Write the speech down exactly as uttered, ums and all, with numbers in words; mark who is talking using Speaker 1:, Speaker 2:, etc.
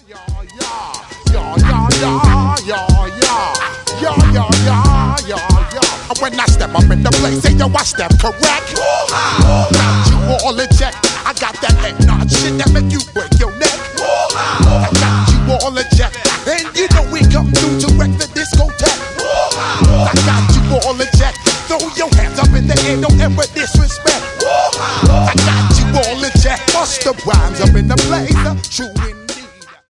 Speaker 1: Yeah, yeah, yeah, yeah, yeah, yeah, yeah, yeah, yeah, yeah, yeah. And when I step up in the place, say yo, I step correct. Got you all in check. I got that head nod shit that make you break your neck. I got you all in check, and you know we come through to wreck the discotheque. I got you all in check. Throw your hands up in the air, don't ever disrespect. I got you all in check. Bust the rhymes up in the blazer. True in